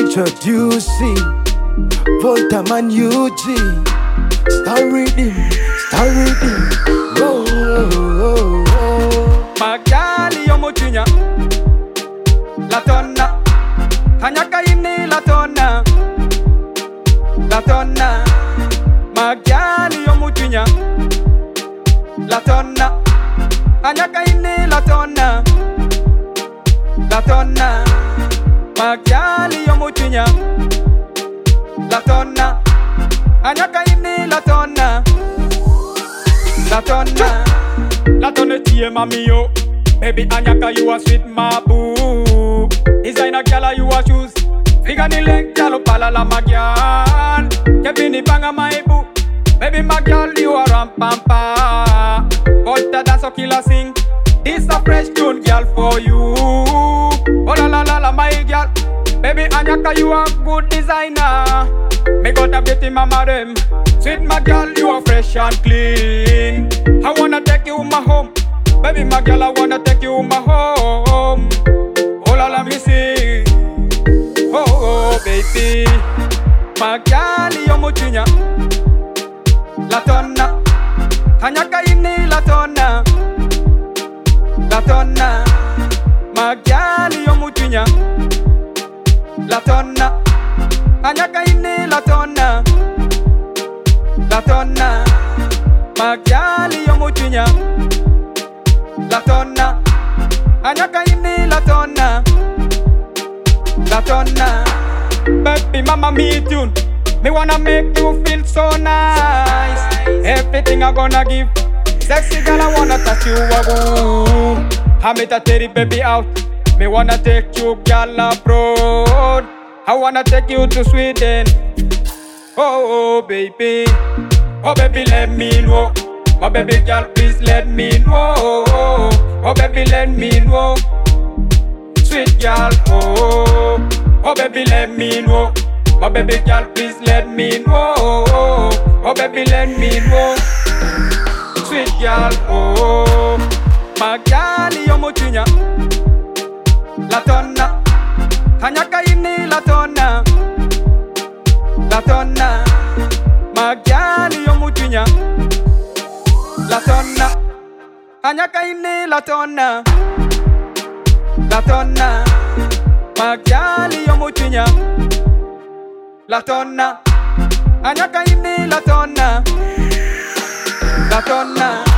Introducing Voltaman UG. Star reading, star reading. Whoa, whoa, whoa. Magali yomuchinya Latona Hanyaka ini latona Latona Magali yomuchinya Latona Hanyaka ini latona Latona Magali yomuchinya Latona Hanyaka ini latona Latona Latona tie mami yo Baby Anyaka you a sweet mabu Designer gala you a shoes Figa ni leng jalo pala la magyan Kebini banga maibu Baby magyal you a rampampa Volta dance o killer sing This a fresh tune girl for you Oh la la la la my girl Baby Anyaka you a good designer Me got a beauty mama them Sweet my girl you a fresh and clean I wanna take you my home Baby my girl I wanna take you my home Oh la la me sing Oh oh baby My girl you muchinya Latona Hanyaka ini latona Latona My girl you muchinya Latona Hanyaka ini latona Latona Magali yomuchinya Latona Hanyaka ini latona Latona Baby mama me tune Me wanna make you feel so nice Everything I gonna give Sexy girl I wanna touch you a boom I met a teddy baby out Me wanna take you girl abroad I wanna take you to Sweden Oh baby Oh baby let me know My baby girl please let me know Oh baby let me know Sweet girl oh baby let me know My baby girl please let me know Oh baby let me know Sweet girl My girl yomuchinya Latona Hanyaka ini latona Latona Magali yomuchinya Latona Hanyaka ini latona Latona Magali yomuchinya Latona Hanyaka ini latona Latona